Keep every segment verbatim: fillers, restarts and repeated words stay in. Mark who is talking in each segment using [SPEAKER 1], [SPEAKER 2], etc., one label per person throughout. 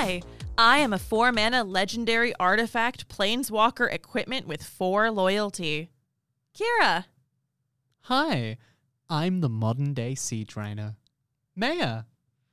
[SPEAKER 1] Hi, I am a four mana legendary artifact planeswalker equipment with four loyalty. Kira.
[SPEAKER 2] Hi, I'm the modern day Siege Rhino. Maya.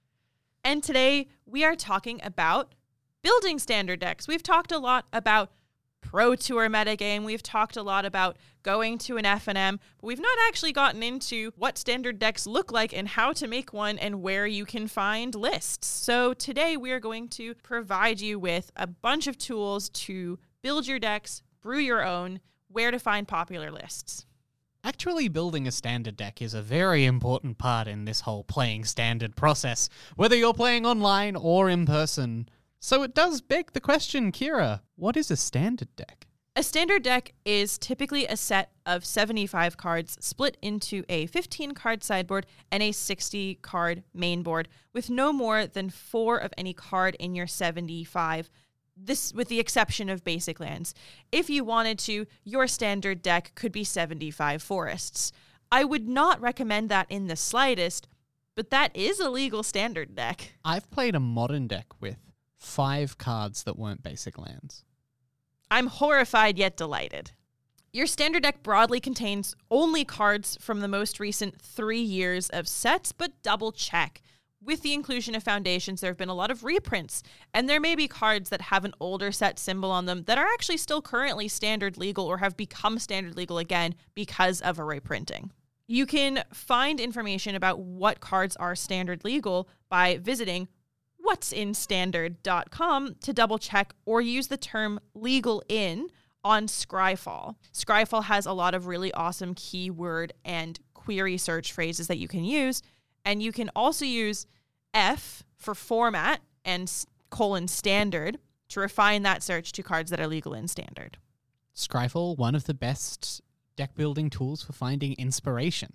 [SPEAKER 1] And today we are talking about building standard decks. We've talked a lot about Pro Tour metagame. We've talked a lot about going to an F N M, but we've not actually gotten into what standard decks look like and how to make one and where you can find lists. So today we are going to provide you with a bunch of tools to build your decks, brew your own, where to find popular lists.
[SPEAKER 2] Actually building a standard deck is a very important part in this whole playing standard process, whether you're playing online or in person. So it does beg the question, Kira, what is a standard deck?
[SPEAKER 1] A standard deck is typically a set of seventy-five cards split into a fifteen card sideboard and a sixty card main board with no more than four of any card in your seventy-five. This with the exception of basic lands. If you wanted to, your standard deck could be seventy-five forests. I would not recommend that in the slightest, but that is a legal standard deck.
[SPEAKER 2] I've played a modern deck with five cards that weren't basic lands.
[SPEAKER 1] I'm horrified yet delighted. Your standard deck broadly contains only cards from the most recent three years of sets, but double check. With the inclusion of Foundations, there have been a lot of reprints, and there may be cards that have an older set symbol on them that are actually still currently standard legal or have become standard legal again because of a reprinting. You can find information about what cards are standard legal by visiting what's in standard dot com to double check or use the term legal in on Scryfall. Scryfall has a lot of really awesome keyword and query search phrases that you can use. And you can also use F for format and colon standard to refine that search to cards that are legal in standard.
[SPEAKER 2] Scryfall, one of the best deck building tools for finding inspiration.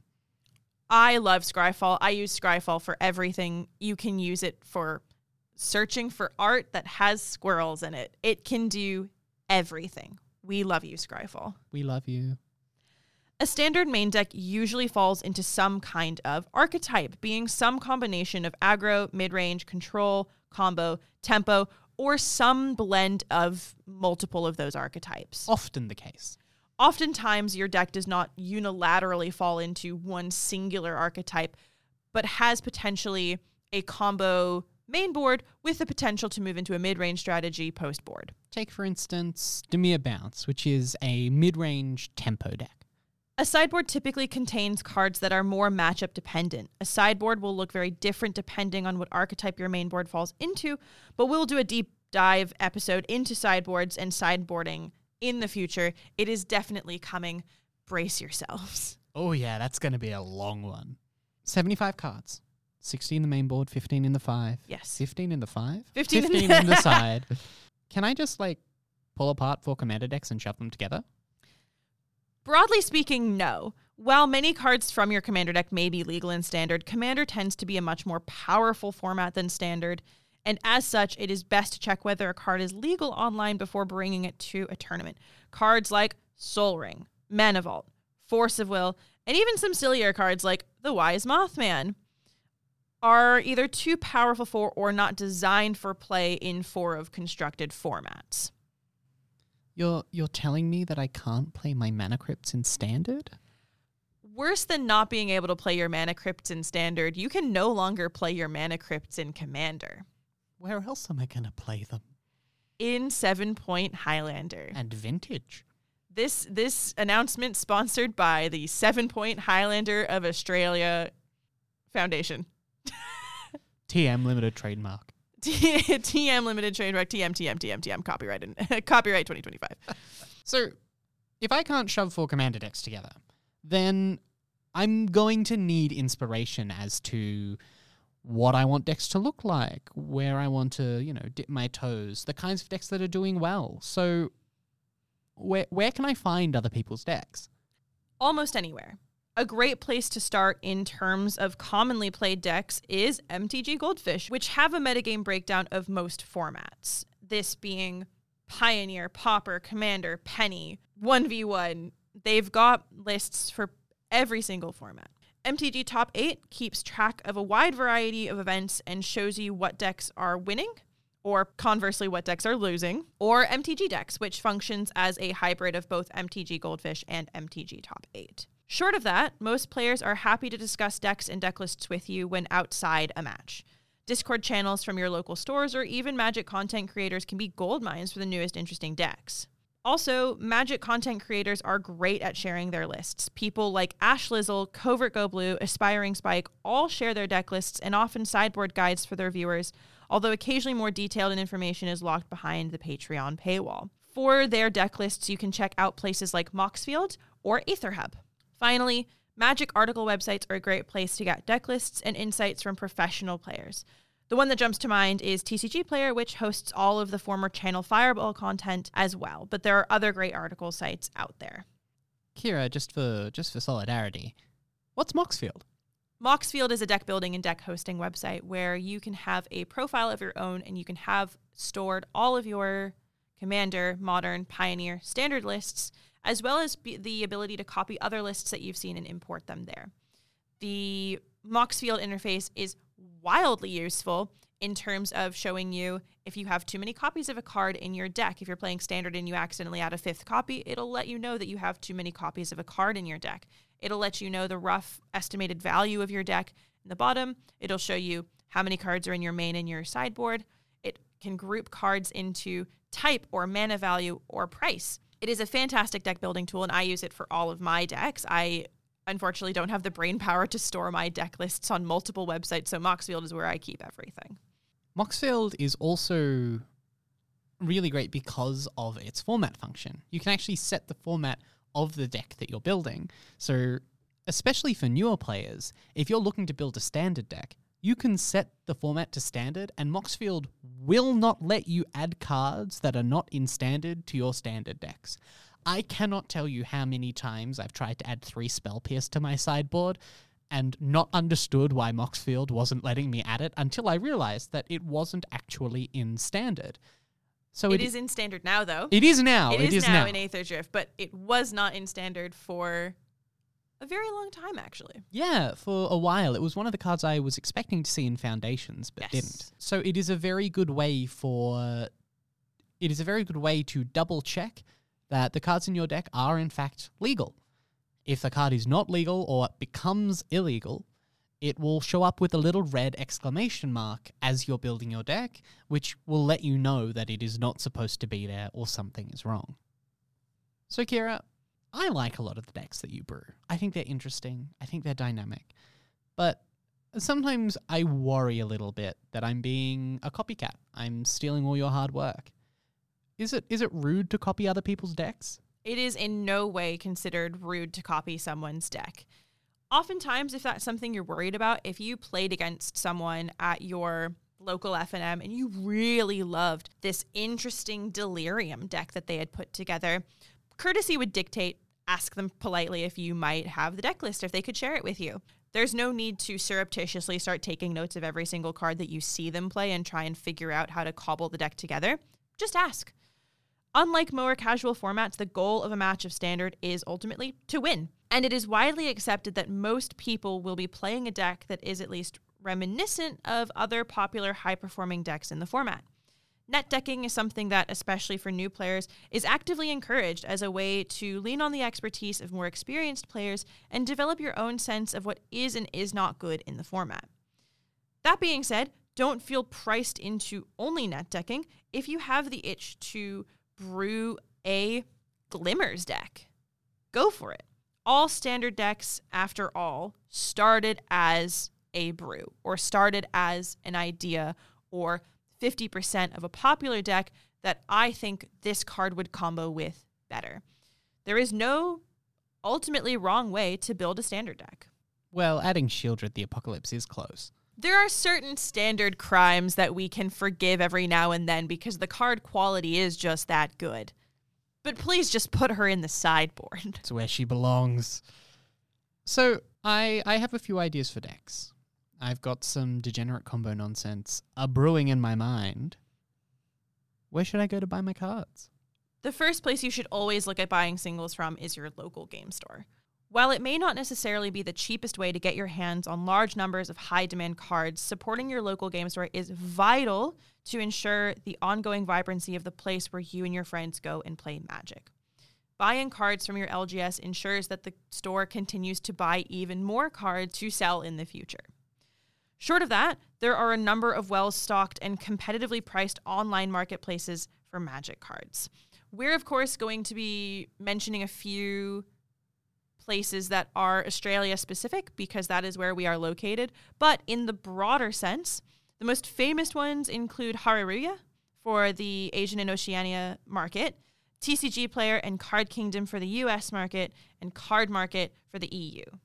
[SPEAKER 1] I love Scryfall. I use Scryfall for everything. You can use it for searching for art that has squirrels in it. It can do everything. We love you, Scryfall.
[SPEAKER 2] We love you.
[SPEAKER 1] A standard main deck usually falls into some kind of archetype, being some combination of aggro, mid-range, control, combo, tempo, or some blend of multiple of those archetypes.
[SPEAKER 2] Often the case.
[SPEAKER 1] Oftentimes, your deck does not unilaterally fall into one singular archetype, but has potentially a combo main board with the potential to move into a mid-range strategy post-board.
[SPEAKER 2] Take, for instance, Dimir Bounce, which is a mid-range tempo deck.
[SPEAKER 1] A sideboard typically contains cards that are more matchup dependent. A sideboard will look very different depending on what archetype your main board falls into, but we'll do a deep dive episode into sideboards and sideboarding in the future. It is definitely coming. Brace yourselves.
[SPEAKER 2] Oh yeah, that's going to be a long one. seventy-five cards. sixty in the main board, fifteen in the five.
[SPEAKER 1] Yes.
[SPEAKER 2] fifteen in the five?
[SPEAKER 1] fifteen,
[SPEAKER 2] fifteen
[SPEAKER 1] in, the-
[SPEAKER 2] in the side. Can I just like pull apart four commander decks and shove them together?
[SPEAKER 1] Broadly speaking, no. While many cards from your commander deck may be legal in standard, commander tends to be a much more powerful format than standard, and as such, it is best to check whether a card is legal online before bringing it to a tournament. Cards like Sol Ring, Mana Vault, Force of Will, and even some sillier cards like the Wise Mothman are either too powerful for or not designed for play in four of constructed formats.
[SPEAKER 2] You're you're telling me that I can't play my Mana Crypts in Standard?
[SPEAKER 1] Worse than not being able to play your Mana Crypts in Standard, you can no longer play your Mana Crypts in Commander.
[SPEAKER 2] Where else am I going to play them?
[SPEAKER 1] In Seven Point Highlander.
[SPEAKER 2] And Vintage.
[SPEAKER 1] This this announcement sponsored by the Seven Point Highlander of Australia Foundation.
[SPEAKER 2] T M Limited Trademark.
[SPEAKER 1] T M Limited Trademark, T M, T M, T M, T M, copyright, and copyright twenty twenty-five.
[SPEAKER 2] So, if I can't shove four commander decks together, then I'm going to need inspiration as to what I want decks to look like, where I want to, you know, dip my toes, the kinds of decks that are doing well. So, where where can I find other people's decks?
[SPEAKER 1] Almost anywhere. A great place to start in terms of commonly played decks is M T G Goldfish, which have a metagame breakdown of most formats. This being Pioneer, Pauper, Commander, Penny, one v one. They've got lists for every single format. M T G Top eight keeps track of a wide variety of events and shows you what decks are winning or conversely, what decks are losing, or M T G decks, which functions as a hybrid of both M T G Goldfish and M T G Top eight. Short of that, most players are happy to discuss decks and deck lists with you when outside a match. Discord channels from your local stores or even Magic content creators can be gold mines for the newest interesting decks. Also, Magic content creators are great at sharing their lists. People like Ash Lizzle, Covert Go Blue, Aspiring Spike all share their deck lists and often sideboard guides for their viewers, although occasionally more detailed information is locked behind the Patreon paywall. For their deck lists, you can check out places like Moxfield or AetherHub. Finally, Magic article websites are a great place to get deck lists and insights from professional players. The one that jumps to mind is T C G Player, which hosts all of the former Channel Fireball content as well, but there are other great article sites out there.
[SPEAKER 2] Kira, just for just for solidarity, what's Moxfield?
[SPEAKER 1] Moxfield is a deck building and deck hosting website where you can have a profile of your own and you can have stored all of your Commander, Modern, Pioneer, Standard lists, as well as be the ability to copy other lists that you've seen and import them there. The Moxfield interface is wildly useful in terms of showing you if you have too many copies of a card in your deck. If you're playing Standard and you accidentally add a fifth copy, it'll let you know that you have too many copies of a card in your deck. It'll let you know the rough estimated value of your deck in the bottom. It'll show you how many cards are in your main and your sideboard. It can group cards into type or mana value or price. It is a fantastic deck building tool, and I use it for all of my decks. I unfortunately don't have the brain power to store my deck lists on multiple websites, so Moxfield is where I keep everything.
[SPEAKER 2] Moxfield is also really great because of its format function. You can actually set the format of the deck that you're building. So especially for newer players, if you're looking to build a standard deck, you can set the format to standard, and Moxfield will not let you add cards that are not in standard to your standard decks. I cannot tell you how many times I've tried to add three Spell Pierce to my sideboard and not understood why Moxfield wasn't letting me add it until I realized that it wasn't actually in standard. So
[SPEAKER 1] it,
[SPEAKER 2] it
[SPEAKER 1] is in standard now, though.
[SPEAKER 2] It is now.
[SPEAKER 1] It,
[SPEAKER 2] it
[SPEAKER 1] is,
[SPEAKER 2] is
[SPEAKER 1] now,
[SPEAKER 2] now
[SPEAKER 1] in Aether Drift, but it was not in standard for a very long time, actually.
[SPEAKER 2] Yeah, for a while. It was one of the cards I was expecting to see in Foundations, but
[SPEAKER 1] yes.
[SPEAKER 2] didn't. So it is a very good way for... It is a very good way to double check that the cards in your deck are in fact legal. If the card is not legal or becomes illegal, it will show up with a little red exclamation mark as you're building your deck, which will let you know that it is not supposed to be there or something is wrong. So Kira, I like a lot of the decks that you brew. I think they're interesting. I think they're dynamic. But sometimes I worry a little bit that I'm being a copycat. I'm stealing all your hard work. Is it is it rude to copy other people's decks?
[SPEAKER 1] It is in no way considered rude to copy someone's deck. Oftentimes, if that's something you're worried about, if you played against someone at your local F N M and you really loved this interesting Delirium deck that they had put together, courtesy would dictate, ask them politely if you might have the deck list, if they could share it with you. There's no need to surreptitiously start taking notes of every single card that you see them play and try and figure out how to cobble the deck together. Just ask. Unlike more casual formats, the goal of a match of Standard is ultimately to win. And it is widely accepted that most people will be playing a deck that is at least reminiscent of other popular high-performing decks in the format. Net decking is something that, especially for new players, is actively encouraged as a way to lean on the expertise of more experienced players and develop your own sense of what is and is not good in the format. That being said, don't feel priced into only net decking if you have the itch to brew a Glimmers deck. Go for it. All Standard decks, after all, started as a brew or started as an idea or fifty percent of a popular deck that I think this card would combo with better. There is no ultimately wrong way to build a Standard deck.
[SPEAKER 2] Well, adding Sheoldred the Apocalypse is close.
[SPEAKER 1] There are certain Standard crimes that we can forgive every now and then because the card quality is just that good. But please just put her in the sideboard.
[SPEAKER 2] It's where she belongs. So, I I have a few ideas for decks. I've got some degenerate combo nonsense a brewing in my mind. Where should I go to buy my cards?
[SPEAKER 1] The first place you should always look at buying singles from is your local game store. While it may not necessarily be the cheapest way to get your hands on large numbers of high-demand cards, supporting your local game store is vital to ensure the ongoing vibrancy of the place where you and your friends go and play Magic. Buying cards from your L G S ensures that the store continues to buy even more cards to sell in the future. Short of that, there are a number of well-stocked and competitively priced online marketplaces for Magic cards. We're, of course, going to be mentioning a few places that are Australia-specific because that is where we are located. But in the broader sense, the most famous ones include Hareruya for the Asian and Oceania market, T C G Player and Card Kingdom for the U S market, and Card Market for the E U.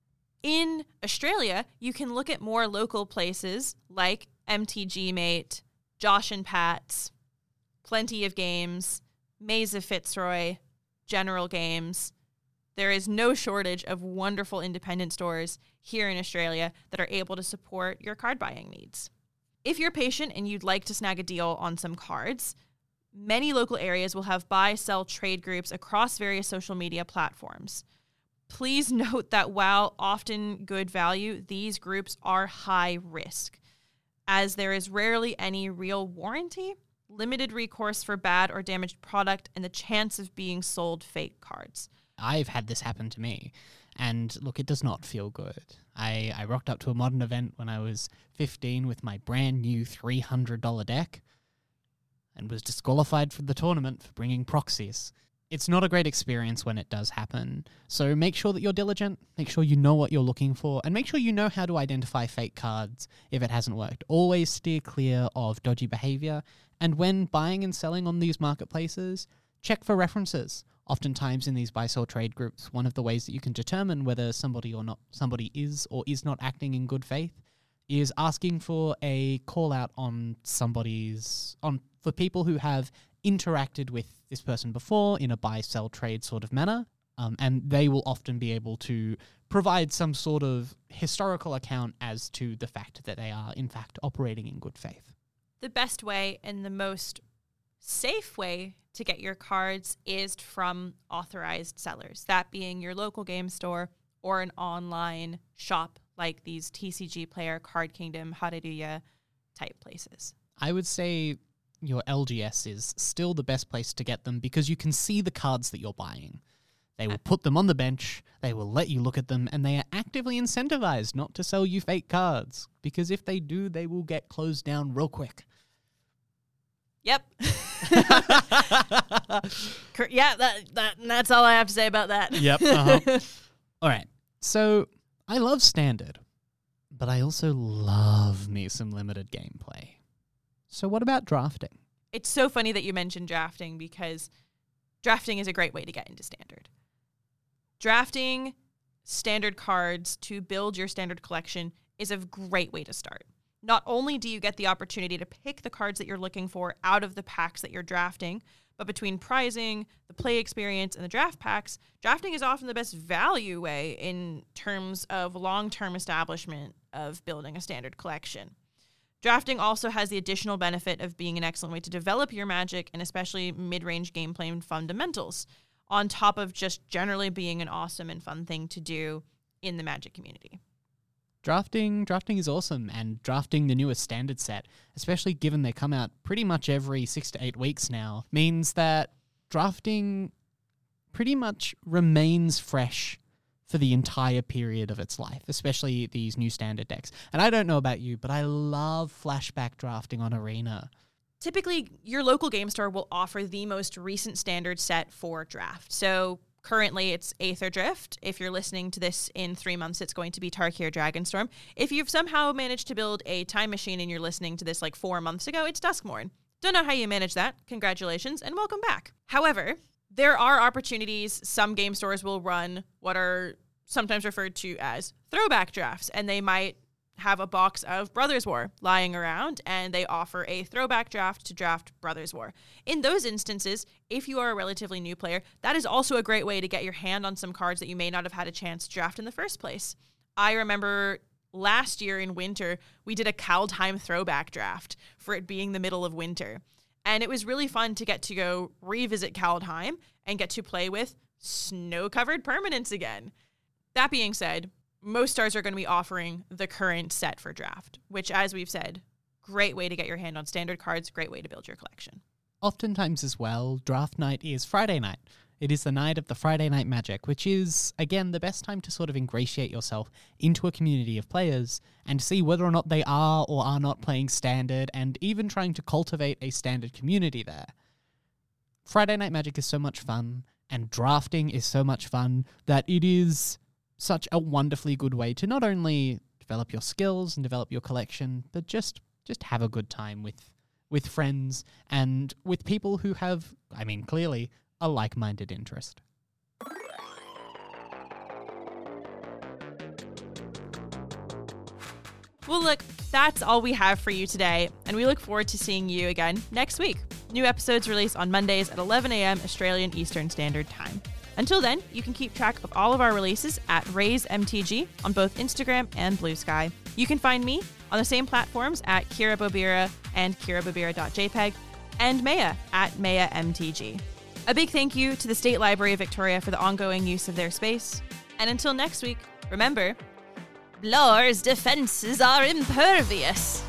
[SPEAKER 1] In Australia, you can look at more local places like M T G Mate, Josh and Pat's, Plenty of Games, Maze of Fitzroy, General Games. There is no shortage of wonderful independent stores here in Australia that are able to support your card buying needs. If you're patient and you'd like to snag a deal on some cards, many local areas will have buy, sell, trade groups across various social media platforms. Please note that while often good value, these groups are high risk, as there is rarely any real warranty, limited recourse for bad or damaged product, and the chance of being sold fake cards.
[SPEAKER 2] I've had this happen to me, and look, it does not feel good. I, I rocked up to a Modern event when I was fifteen with my brand new three hundred dollars deck and was disqualified from the tournament for bringing proxies. It's not a great experience when it does happen, so make sure that you're diligent, make sure you know what you're looking for, and make sure you know how to identify fake cards if it hasn't worked. Always steer clear of dodgy behavior, and when buying and selling on these marketplaces, check for references. Oftentimes in these buy-sell trade groups, one of the ways that you can determine whether somebody or not somebody is or is not acting in good faith is asking for a call out on somebody's on for people who have interacted with this person before in a buy-sell trade sort of manner, um, and they will often be able to provide some sort of historical account as to the fact that they are in fact operating in good faith.
[SPEAKER 1] The best way and the most safe way to get your cards is from authorized sellers, that being your local game store or an online shop like these T C G Player, Card Kingdom, Hareruya type places.
[SPEAKER 2] I would say your L G S is still the best place to get them because you can see the cards that you're buying. They will put them on the bench, they will let you look at them, and they are actively incentivized not to sell you fake cards because if they do, they will get closed down real quick.
[SPEAKER 1] Yep. yeah, that, that that's all I have to say about that.
[SPEAKER 2] Yep. Uh-huh. All right. So I love Standard, but I also love me some limited gameplay. So what about drafting?
[SPEAKER 1] It's so funny that you mentioned drafting because drafting is a great way to get into Standard. Drafting Standard cards to build your Standard collection is a great way to start. Not only do you get the opportunity to pick the cards that you're looking for out of the packs that you're drafting, but between prizing, the play experience, and the draft packs, drafting is often the best value way in terms of long-term establishment of building a Standard collection. Drafting also has the additional benefit of being an excellent way to develop your Magic and especially mid-range gameplay and fundamentals, on top of just generally being an awesome and fun thing to do in the Magic community.
[SPEAKER 2] Drafting drafting is awesome, and drafting the newest Standard set, especially given they come out pretty much every six to eight weeks now, means that drafting pretty much remains fresh for the entire period of its life, especially these new Standard decks. And I don't know about you, but I love flashback drafting on Arena.
[SPEAKER 1] Typically, your local game store will offer the most recent Standard set for draft. So currently, it's Aether Drift. If you're listening to this in three months, it's going to be Tarkir Dragonstorm. If you've somehow managed to build a time machine and you're listening to this like four months ago, it's Duskmourn. Don't know how you managed that. Congratulations and welcome back. However, there are opportunities. Some game stores will run what are sometimes referred to as throwback drafts, and they might have a box of Brothers War lying around, and they offer a throwback draft to draft Brothers War. In those instances, if you are a relatively new player, that is also a great way to get your hand on some cards that you may not have had a chance to draft in the first place. I remember last year in winter, we did a Kaldheim throwback draft for it being the middle of winter. And it was really fun to get to go revisit Kaldheim and get to play with snow-covered permanents again. That being said, most stores are going to be offering the current set for draft, which, as we've said, great way to get your hand on standard cards, great way to build your collection.
[SPEAKER 2] Oftentimes as well, draft night is Friday night. It is the night of the Friday Night Magic, which is, again, the best time to sort of ingratiate yourself into a community of players and see whether or not they are or are not playing standard, and even trying to cultivate a standard community there. Friday Night Magic is so much fun, and drafting is so much fun, that it is such a wonderfully good way to not only develop your skills and develop your collection, but just just have a good time with with friends and with people who have, I mean, clearly, a like-minded interest.
[SPEAKER 1] Well, look, that's all we have for you today, and we look forward to seeing you again next week. New episodes release on Mondays at eleven a.m. Australian Eastern Standard Time. Until then, you can keep track of all of our releases at Raise M T G on both Instagram and Blue Sky. You can find me on the same platforms at Kira Bobira and kira bobira dot j p e g, and Maya at Maya M T G. A big thank you to the State Library of Victoria for the ongoing use of their space. And until next week, remember, Blor's defenses are impervious.